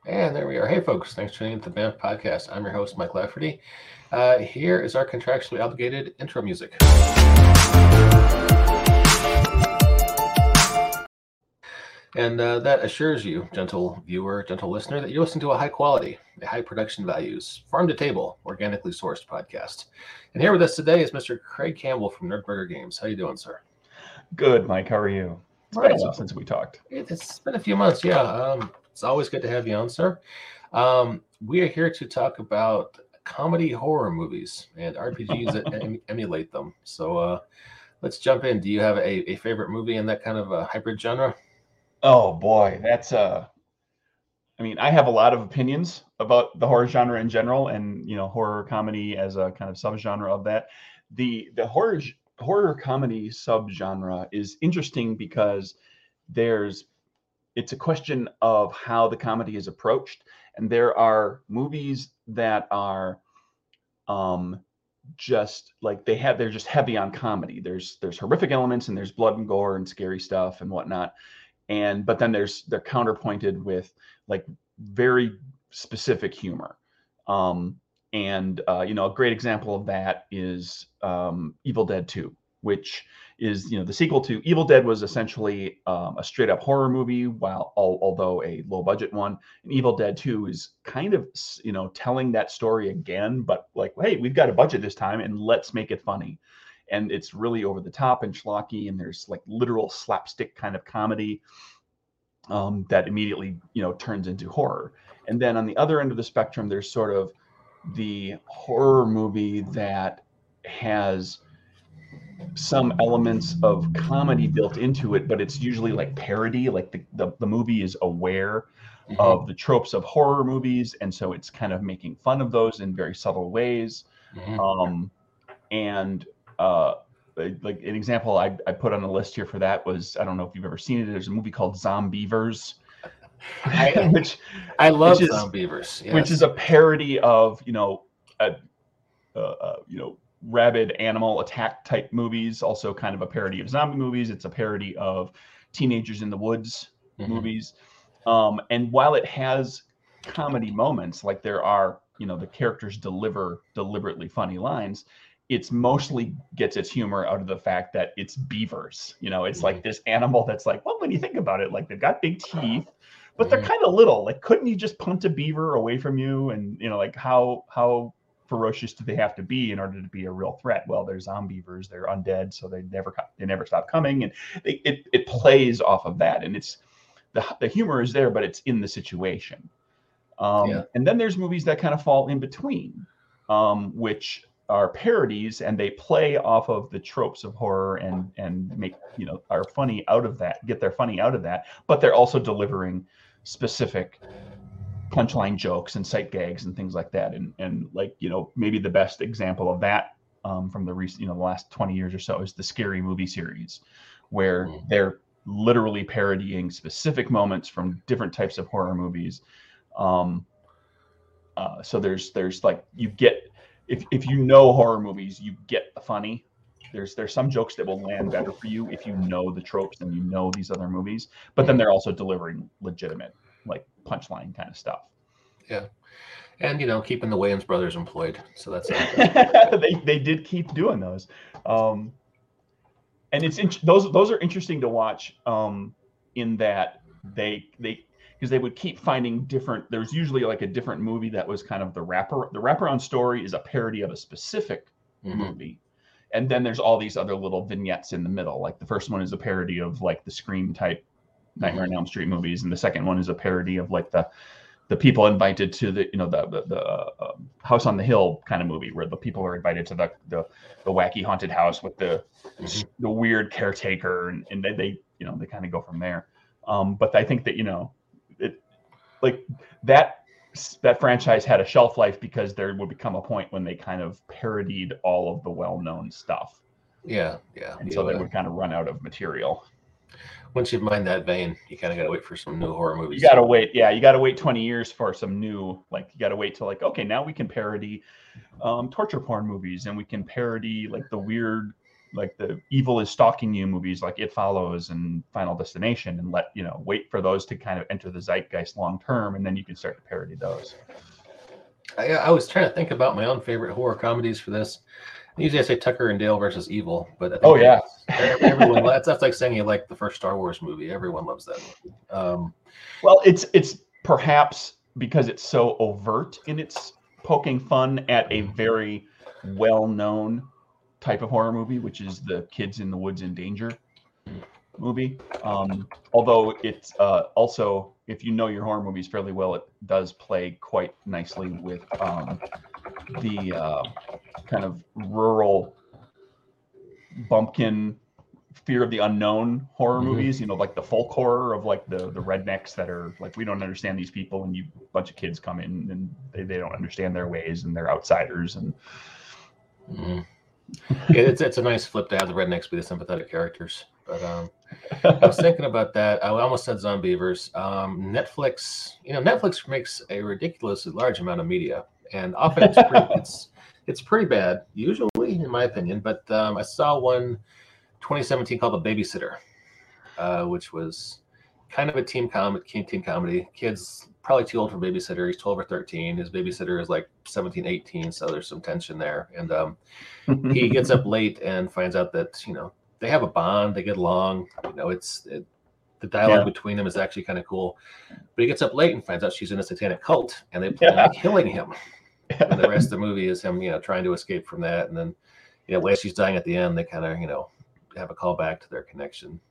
And there we are. Hey, folks. Thanks for tuning in to the BAMF podcast. I'm your host, Mike Lafferty. Here is our contractually obligated intro music. And that assures you, gentle viewer, gentle listener, that you're listening to a high quality, a high production values, farm to table, organically sourced podcast. And here with us today is Mr. Craig Campbell from Nerdburger Games. How you doing, sir? Good, Mike. How are you? It's been a while since we talked. It's been a few months, yeah. It's always good to have you on, sir. We are here to talk about comedy horror movies and RPGs that emulate them. So let's jump in. Do you have a favorite movie in that kind of a hybrid genre? Oh boy, that's I mean, I have a lot of opinions about the horror genre in general, and horror comedy as a kind of subgenre of that. The horror comedy subgenre is interesting because it's a question of how the comedy is approached, and there are movies that are just like they're just heavy on comedy. There's horrific elements, and there's blood and gore and scary stuff and whatnot. But then they're counterpointed with like very specific humor. A great example of that is Evil Dead 2, which is the sequel to Evil Dead. Was essentially a straight up horror movie, although a low budget one. And Evil Dead 2 is kind of telling that story again, but like, hey, we've got a budget this time and let's make it funny. And it's really over the top and schlocky, and there's like literal slapstick kind of comedy that immediately turns into horror. And then on the other end of the spectrum, there's sort of the horror movie that has some elements of comedy built into it, but it's usually like parody. Like the movie is aware of the tropes of horror movies, and so it's kind of making fun of those in very subtle ways. Like an example I put on the list here for that was, I don't know if you've ever seen it. There's a movie called Zombievers. I love Zombievers, yes. Which is a parody of rabid animal attack type movies. Also kind of a parody of zombie movies. It's a parody of Teenagers in the Woods movies. And while it has comedy moments, like there are, the characters deliver deliberately funny lines, it's mostly gets its humor out of the fact that it's beavers. It's like this animal that's like, well, when you think about it, like they've got big teeth, but they're kind of little. Like, couldn't you just punt a beaver away from you? And like how ferocious do they have to be in order to be a real threat? Well, they're zombievers, they're undead, so they never stop coming, and it plays off of that, and it's the humor is there, but it's in the situation. And then there's movies that kind of fall in between, which are parodies, and they play off of the tropes of horror and make are funny out of that, get their funny out of that, but they're also delivering specific punchline jokes and sight gags and things like that. And like maybe the best example of that from the recent the last 20 years or so is the Scary Movie series, where they're literally parodying specific moments from different types of horror movies. So there's like, you get, if you know horror movies, you get the funny. There's some jokes that will land better for you if you know the tropes and these other movies, but then they're also delivering legitimate, like, punchline kind of stuff. Yeah. And keeping the Wayans brothers employed, so that's they did keep doing those. And it's those are interesting to watch, in that they because they would keep finding different. There's usually like a different movie that was kind of the wraparound story is a parody of a specific movie, and then there's all these other little vignettes in the middle. Like the first one is a parody of like the Scream type Nightmare on Elm Street movies, and the second one is a parody of like the people invited to the House on the Hill kind of movie, where the people are invited to the wacky haunted house with the weird caretaker, and they kind of go from there. But I think that it, like, that franchise had a shelf life because there would become a point when they kind of parodied all of the well-known stuff. Yeah. And so they would kind of run out of material. Once you mind that vein, you kind of got to wait for some new horror movies. You got to wait. Yeah, you got to wait 20 years for some new, like, you got to wait till like, okay, now we can parody torture porn movies, and we can parody like the weird like the evil is stalking you movies like It Follows and Final Destination, and wait for those to kind of enter the zeitgeist long term, and then you can start to parody those. I was trying to think about my own favorite horror comedies for this. Usually I say Tucker and Dale versus Evil, but I think everyone that's like saying you like the first Star Wars movie. Everyone loves that movie. Well, it's perhaps because it's so overt in its poking fun at a very well-known type of horror movie, which is the Kids in the Woods in Danger movie. Although it's also, if you know your horror movies fairly well, it does play quite nicely with the kind of rural bumpkin fear of the unknown horror movies, like the folk horror of like the rednecks that are like, we don't understand these people, and a bunch of kids come in and they don't understand their ways and they're outsiders. And it's a nice flip to have the rednecks be the sympathetic characters. But I was thinking about that. I almost said Zombievers. Netflix makes a ridiculously large amount of media, and often it's pretty bad, usually in my opinion. But I saw one 2017 called The Babysitter, which was kind of a teen comedy. Kids probably too old for babysitter. He's 12 or 13. His babysitter is like 17, 18. So there's some tension there. And he gets up late and finds out that, they have a bond. They get along. The dialogue between them is actually kind of cool. But he gets up late and finds out she's in a satanic cult, and they plan on killing him. And the rest of the movie is him, trying to escape from that. And then, as she's dying at the end, they kind of, have a call back to their connection.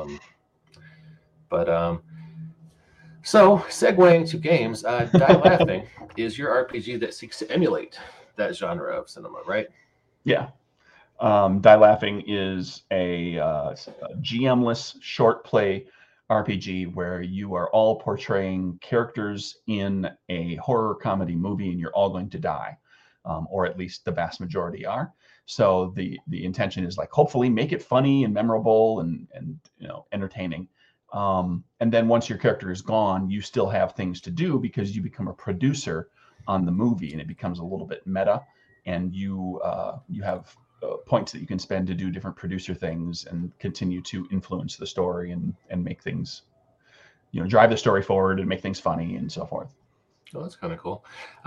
So segueing to games, Die Laughing is your RPG that seeks to emulate that genre of cinema, right? Yeah. Die Laughing is a GM-less short play RPG where you are all portraying characters in a horror comedy movie, and you're all going to die, or at least the vast majority are. So the intention is like, hopefully make it funny and memorable and entertaining. And then once your character is gone, you still have things to do because you become a producer on the movie, and it becomes a little bit meta, and you have points that you can spend to do different producer things and continue to influence the story and make things, drive the story forward and make things funny and so forth. Oh, that's kind of cool.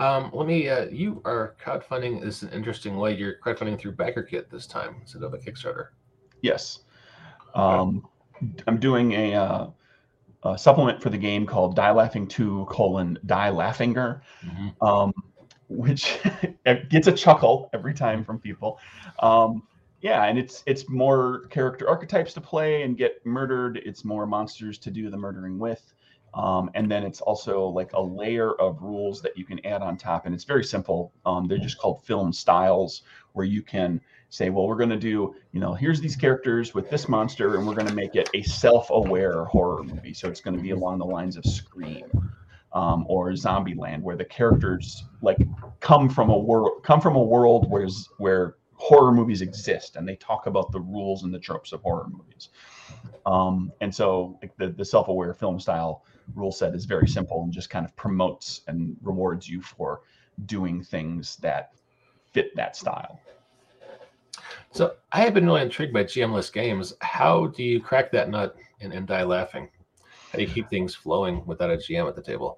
You are crowdfunding this an interesting way. You're crowdfunding through BackerKit this time instead of a Kickstarter. Yes. Okay. I'm doing a supplement for the game called Die Laughing 2: Die Laughinger, which gets a chuckle every time from people. And it's more character archetypes to play and get murdered. It's more monsters to do the murdering with. And then it's also like a layer of rules that you can add on top. And it's very simple. They're just called film styles, where you can say, well, we're going to do, here's these characters with this monster, and we're going to make it a self-aware horror movie. So it's going to be along the lines of Scream or Zombieland, where the characters like come from a world where horror movies exist, and they talk about the rules and the tropes of horror movies. And so like the self-aware film style rule set is very simple and just kind of promotes and rewards you for doing things that fit that style. So I have been really intrigued by GM-less games. How do you crack that nut and Die Laughing? How do you keep things flowing without a GM at the table?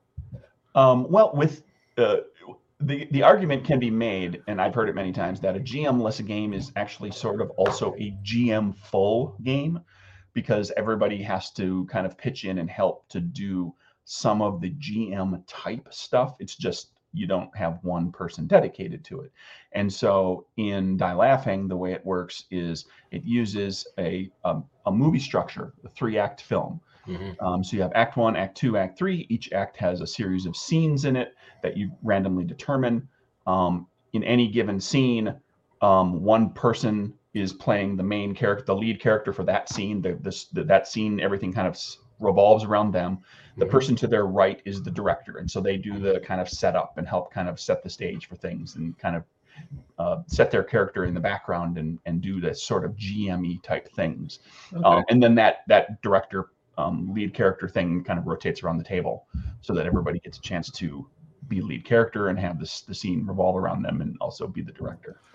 With the argument can be made, and I've heard it many times, that a GM-less game is actually sort of also a GM-full game, because everybody has to kind of pitch in and help to do some of the GM type stuff. It's just you don't have one person dedicated to it. And so in Die Laughing, the way it works is it uses a movie structure, a 3-act film. So you have Act 1, Act 2, Act 3. Each act has a series of scenes in it that you randomly determine. In any given scene, one person is playing the main character, the lead character for that scene. That scene, everything kind of revolves around them. The person to their right is the director, and so they do the kind of setup and help kind of set the stage for things and kind of set their character in the background and do this sort of GME type things. Okay. And then that director lead character thing kind of rotates around the table so that everybody gets a chance to be lead character and have the scene revolve around them and also be the director.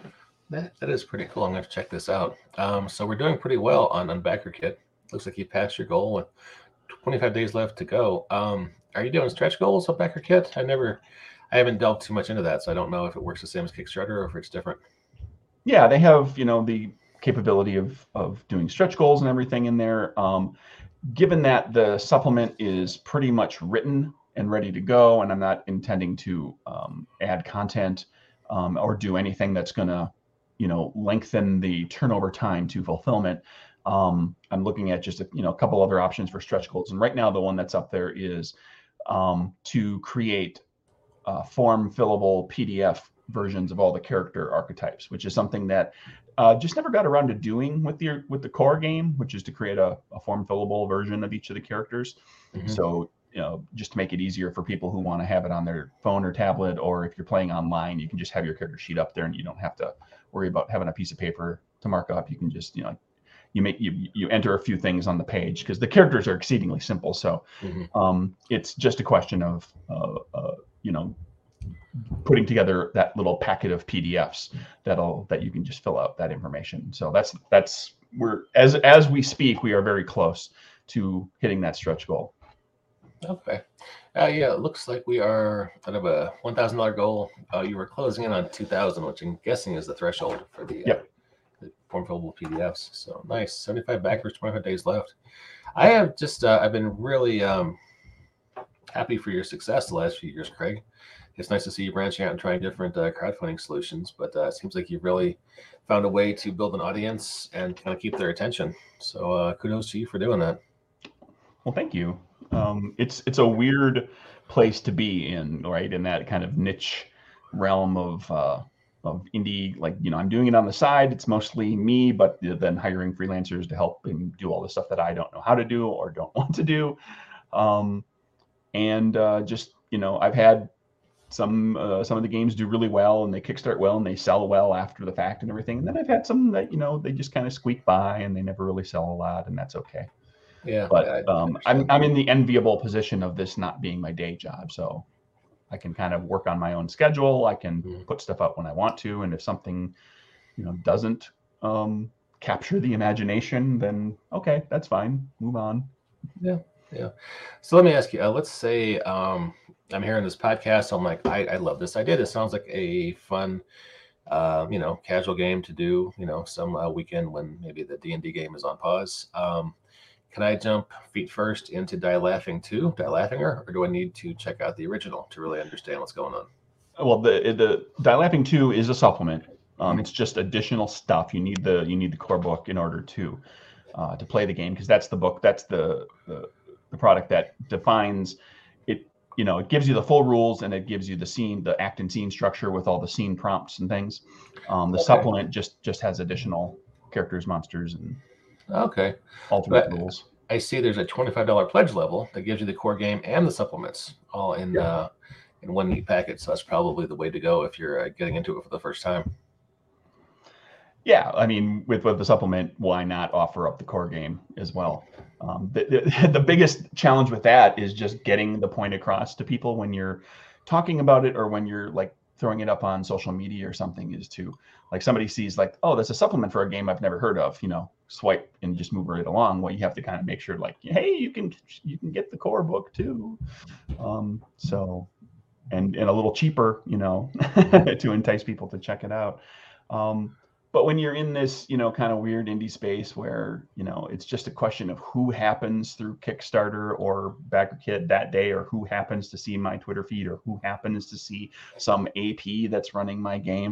That is pretty cool. I'm going to check this out. So we're doing pretty well on BackerKit. Looks like you passed your goal with 25 days left to go. Are you doing stretch goals on BackerKit? I haven't delved too much into that, so I don't know if it works the same as Kickstarter or if it's different. Yeah, they have, the capability of doing stretch goals and everything in there. Given that the supplement is pretty much written and ready to go, and I'm not intending to add content or do anything that's going to, lengthen the turnover time to fulfillment. I'm looking at just a couple other options for stretch goals, and right now the one that's up there is to create form fillable PDF versions of all the character archetypes, which is something that just never got around to doing with the core game, which is to create a form fillable version of each of the characters. Mm-hmm. So just to make it easier for people who want to have it on their phone or tablet, or if you're playing online, you can just have your character sheet up there and you don't have to worry about having a piece of paper to mark up. You can just you enter a few things on the page because the characters are exceedingly simple. So it's just a question of putting together that little packet of PDFs that you can just fill out that information. So that's we're as we speak, we are very close to hitting that stretch goal. Okay. Yeah, it looks like we are out of a $1,000 goal. You were closing in on 2,000, which I'm guessing is the threshold for the form fillable PDFs. So nice. 75 backers, 25 days left. I have just I've been really happy for your success the last few years, Craig. It's nice to see you branching out and trying different crowdfunding solutions, but it seems like you've really found a way to build an audience and kind of keep their attention. So kudos to you for doing that. Well, thank you. It's a weird place to be in, right? In that kind of niche realm of indie, like, I'm doing it on the side. It's mostly me, but then hiring freelancers to help and do all the stuff that I don't know how to do or don't want to do. Just, I've had some of the games do really well and they kickstart well and they sell well after the fact and everything. And then I've had some that, they just kind of squeak by and they never really sell a lot, and that's okay. Yeah. But I'm in the enviable position of this not being my day job. So I can kind of work on my own schedule. I can put stuff up when I want to. And if something, doesn't capture the imagination, then okay, that's fine. Move on. Yeah. So let me ask you, let's say I'm hearing this podcast. I'm like, I love this idea. This sounds like a fun, casual game to do, some weekend when maybe the D&D game is on pause. Can I jump feet first into Die Laughing 2, Die Laughinger, or do I need to check out the original to really understand what's going on? Well, the Die Laughing 2 is a supplement. It's just additional stuff. You need the core book in order to play the game, because that's the book. That's the product that defines it. It gives you the full rules and it gives you the scene, the act and scene structure with all the scene prompts and things. The supplement just has additional characters, monsters, and alternate rules. I see there's a $25 pledge level that gives you the core game and the supplements all in one neat package. So that's probably the way to go if you're getting into it for the first time. Yeah, I mean, with the supplement, why not offer up the core game as well? The biggest challenge with that is just getting the point across to people when you're talking about it, or when you're like throwing it up on social media or something, is to, like, somebody sees like, oh, that's a supplement for a game I've never heard of, swipe and just move right along. Well, you have to kind of make sure, like, hey, you can get the core book too. So and a little cheaper, to entice people to check it out. But when you're in this, kind of weird indie space where, it's just a question of who happens through Kickstarter or BackerKit that day, or who happens to see my Twitter feed, or who happens to see some AP that's running my game,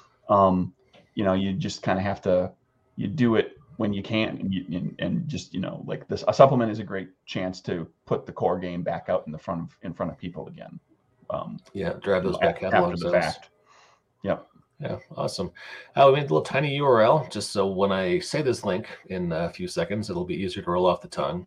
you just kind of have to, you do it when you can, and just, like this, a supplement is a great chance to put the core game back out in front of people again. Drive those back catalog after the fact. Yep. Yeah, awesome. We made a little tiny URL just so when I say this link in a few seconds, it'll be easier to roll off the tongue.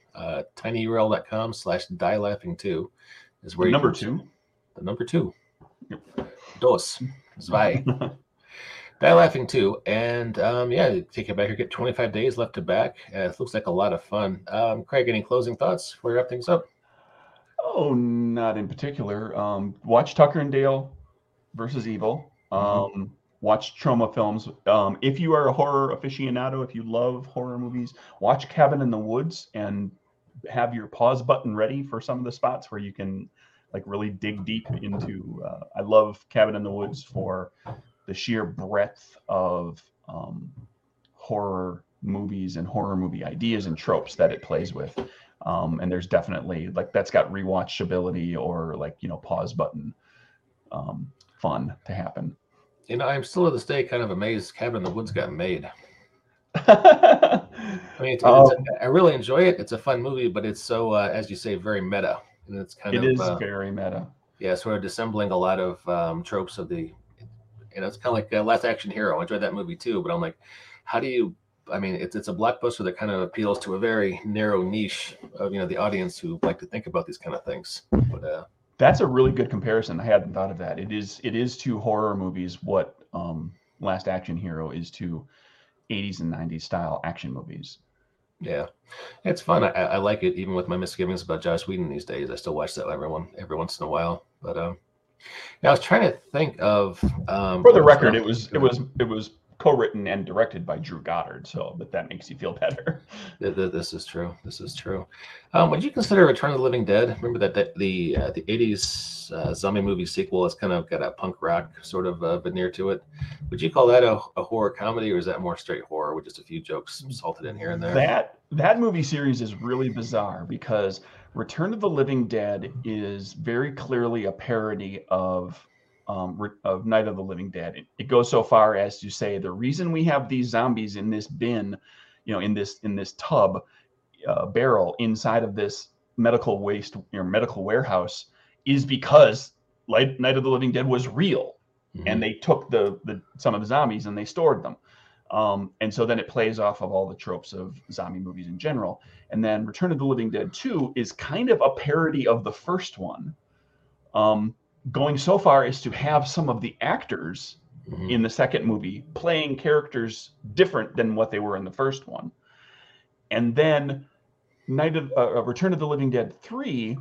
tinyurl.com/dielaughing2 is where the number two. The number 2. Yep. Dos. Zwei. Die Laughing 2. And take it back here. Get 25 days left to back. It looks like a lot of fun. Craig, any closing thoughts before we wrap things up? Oh, not in particular. Watch Tucker and Dale versus Evil. Watch Troma films. If you are a horror aficionado, if you love horror movies, watch Cabin in the Woods and have your pause button ready for some of the spots where you can like really dig deep into. I love Cabin in the Woods for the sheer breadth of horror movies and horror movie ideas and tropes that it plays with. And there's definitely like that's got rewatchability or like, pause button fun to happen. I'm still to this day kind of amazed Cabin in the Woods got made. I mean, I really enjoy it. It's a fun movie, but it's so, as you say, very meta. And it's kind of... It is very meta. Yeah, sort of dissembling a lot of tropes of the... it's kind of like Last Action Hero. I enjoyed that movie too, but I'm like, how do you... I mean, it's a blockbuster that kind of appeals to a very narrow niche of, the audience who like to think about these kind of things. But that's a really good comparison. I hadn't thought of that. It is to horror movies what Last Action Hero is to 80s and 90s style action movies. Yeah, it's fun. I like it, even with my misgivings about Joss Whedon these days. I still watch that every once in a while. But I was trying to think of. For the record, it was co-written and directed by Drew Goddard, so that makes you feel better. This is true. Would you consider Return of the Living Dead? Remember that the 80s zombie movie sequel has kind of got a punk rock sort of veneer to it. Would you call that a horror comedy, or is that more straight horror with just a few jokes salted in here and there? That movie series is really bizarre because Return of the Living Dead is very clearly a parody of Night of the Living Dead. It goes so far as to say the reason we have these zombies in this bin, in this tub barrel inside of this medical waste medical warehouse is because Night of the Living Dead was real, and they took some of the zombies and they stored them. And so then it plays off of all the tropes of zombie movies in general. And then Return of the Living Dead 2 is kind of a parody of the first one. Going so far as to have some of the actors in the second movie playing characters different than what they were in the first one. And then Return of the Living Dead 3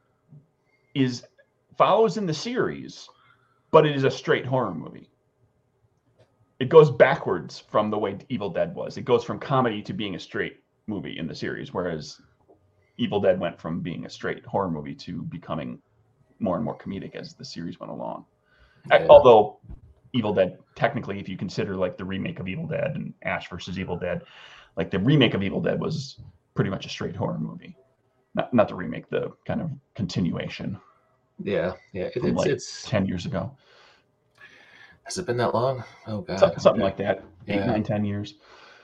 follows in the series, but it is a straight horror movie. It goes backwards from the way Evil Dead was. It goes from comedy to being a straight movie in the series, whereas Evil Dead went from being a straight horror movie to becoming more and more comedic as the series went along. Yeah. Although Evil Dead, technically, if you consider like the remake of Evil Dead and Ash versus Evil Dead, like the remake of Evil Dead was pretty much a straight horror movie. Not the remake, the kind of continuation. Yeah. It's 10 years ago. Has it been that long? Oh God. Something like that. 8, 9, 10 years.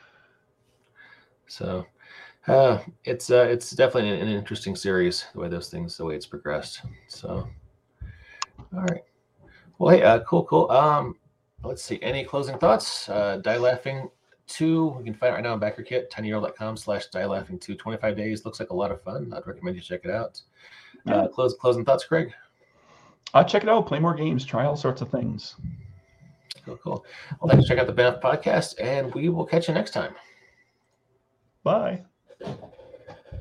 So it's definitely an interesting series, the way it's progressed. So, all right. Well, hey, cool. Let's see. Any closing thoughts? Die Laughing 2. We can find it right now on BackerKit, tinyurl.com/dielaughing2. 25 days. Looks like a lot of fun. I'd recommend you check it out. Closing thoughts, Craig? Check it out. Play more games. Try all sorts of things. Cool. Well, thanks for checking out the BAMF podcast, and we will catch you next time. Bye.